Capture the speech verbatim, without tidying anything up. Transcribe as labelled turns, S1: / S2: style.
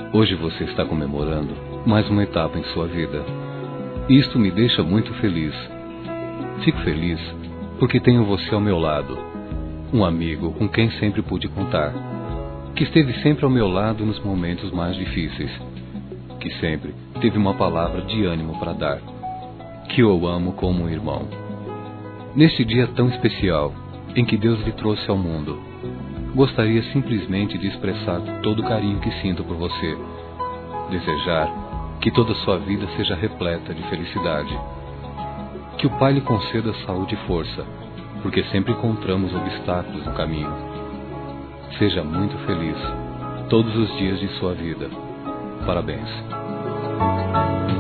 S1: Hoje você está comemorando mais uma etapa em sua vida. Isto me deixa muito feliz. Fico feliz porque tenho você ao meu lado, um amigo com quem sempre pude contar, que esteve sempre ao meu lado nos momentos mais difíceis, que sempre teve uma palavra de ânimo para dar, que eu amo como um irmão. Neste dia tão especial, em que Deus lhe trouxe ao mundo, gostaria simplesmente de expressar todo o carinho que sinto por você, desejar que toda a sua vida seja repleta de felicidade, que o Pai lhe conceda saúde e força, porque sempre encontramos obstáculos no caminho. Seja muito feliz todos os dias de sua vida. Parabéns.